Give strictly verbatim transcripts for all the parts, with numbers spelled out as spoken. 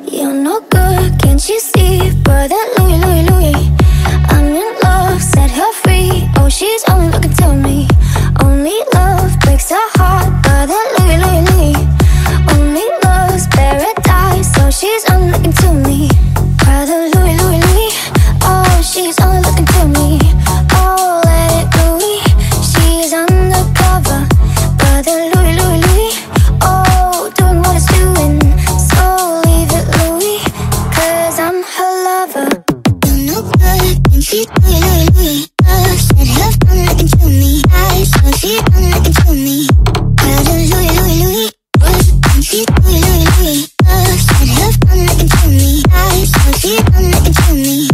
You're no good, can't you see? Brother Louis, Louis, Louis, I'm in love, set her free. Oh, she's only looking to me. Only love breaks her heart. Brother Louis, Louis, Louis, only love's paradise. So she's only looking to me. Brother Louis, Louis, Louis, oh, she's only looking to me. Oh, let it Louis, she's undercover. Brother Louis, Louis, Louis, oh, doing what it's doing. So leave it Louis, cause I'm her lover. You're no good, and she's Louis, Louis, Louis. Love said her phone looking to me. I saw she's only looking to me. Brother Louis, Louis, Louis, and she's Louis, Louis, Louis. Love said her phone looking to me. I saw she's only looking to me.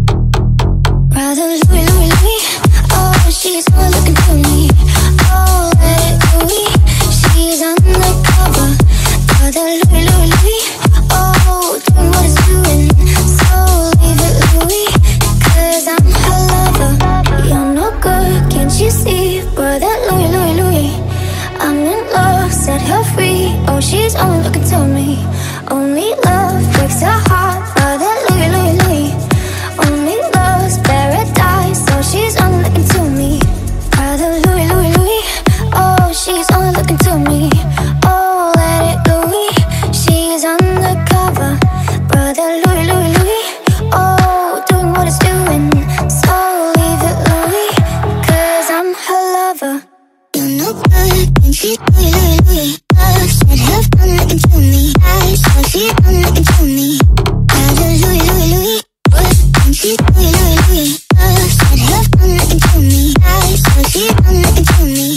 Brother Louis, Louis, Louis, oh, she's only looking to me. Oh, let it Louis, she's undercover. Brother Louis, Louis, Louis, oh, doing what it's doing. So leave it Louis, cause I'm her lover. You're no good, can't you see? Brother Louis, Louis, Louis, I'm in love, set her free. Oh, she's only looking to me. Only love breaks her heart. Brother Louis, Louis, Louis, only love's paradise. So she's only looking to me. Brother Louis, Louis, Louis, oh, she's only looking to me. Oh, let it Louis, she's undercover. Brother Louis, Louis, Louis, oh, doing what it's doing. So leave it Louis, cause I'm her lover. You're no good, and she's Louis, Louis, Louis. Love said her phone looking to me. I saw she's only looking to me. Brother Louis, Louis, Louis, and she's Louis, Louis, Louis. Love said her phone looking to me. I saw she's only looking to me.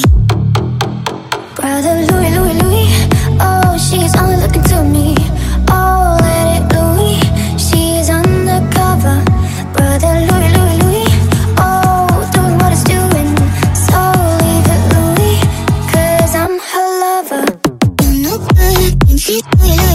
Brother Louis, Louis, Louis, oh, she's only looking to me. Oh, let it Louis, she's undercover. Brother Louis, Louis, Louis, oh, doing what it's doing. So leave it Louis, cause I'm her lover. You're no good, and she's Louis, Louis.